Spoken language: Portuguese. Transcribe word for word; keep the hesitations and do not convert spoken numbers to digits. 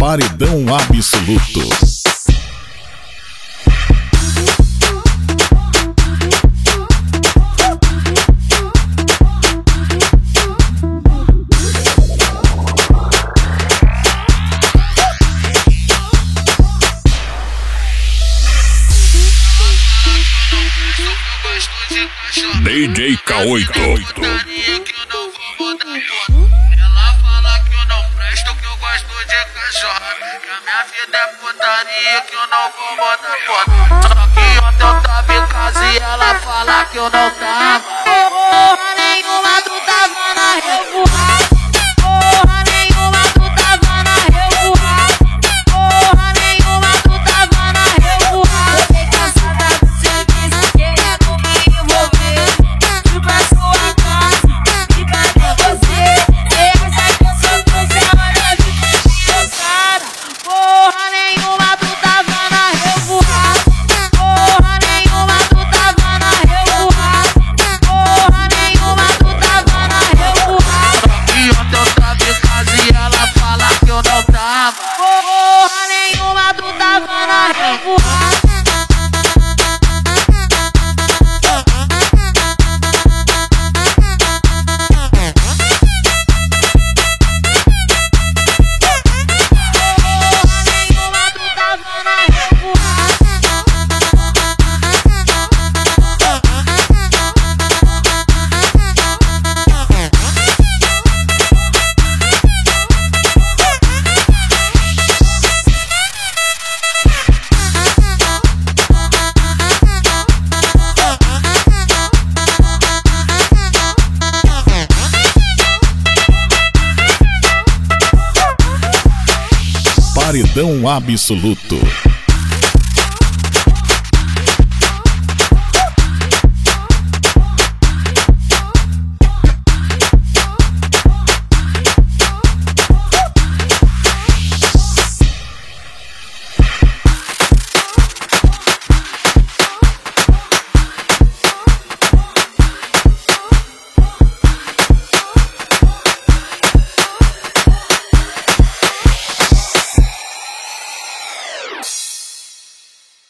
Paredão absoluto. D J K oito. Ela fala que eu não presto, que eu gosto de cachorro. Que a minha vida é putaria, que eu não vou botar foto. Só que ontem eu tava em casa e ela fala que eu não tava. Porra nenhuma, tu tava na revoada. Porra nenhuma, tu tava na revoada. Porra nenhuma, tu tava na revoada. Fiquei cansada do serviço, querendo me envolver. Fui pra sua casa e cadê você? Você acha que eu sou trouxa, olha a vida cansada. Porra nenhuma, tu tava na revoada. Porra nenhuma, tu tava na revoada. Porra nenhuma, tu tava na revoada. E ontem eu tava em casa e ela fala que eu não tava. Porra nenhuma, tu tava na revoada. Paredão absoluto.